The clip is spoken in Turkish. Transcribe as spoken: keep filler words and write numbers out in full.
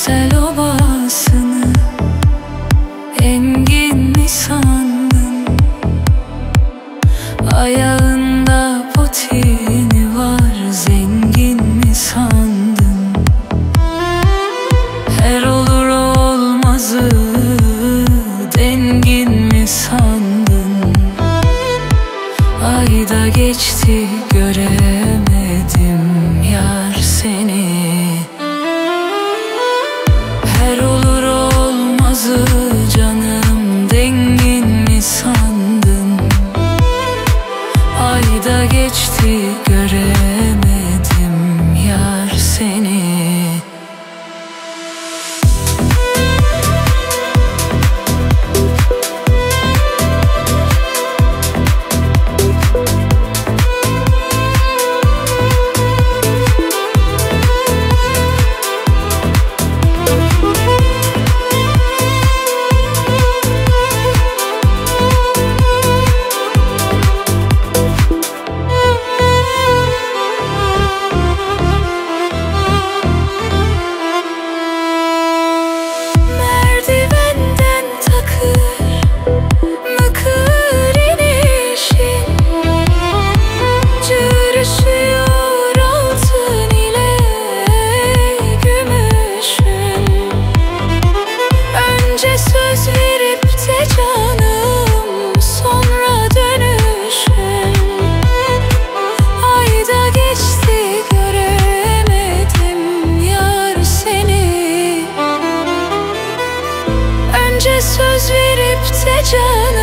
sel obasını engin mi sandın? Ayağında potini var, zengin mi sandın? Her olur olmazı dengin mi sandın? Ayda geçti göremedim yar seni. Her olur olmazı canım dengin mi sandın? Ayda geçti göremedim yar seni. Söz verip de canım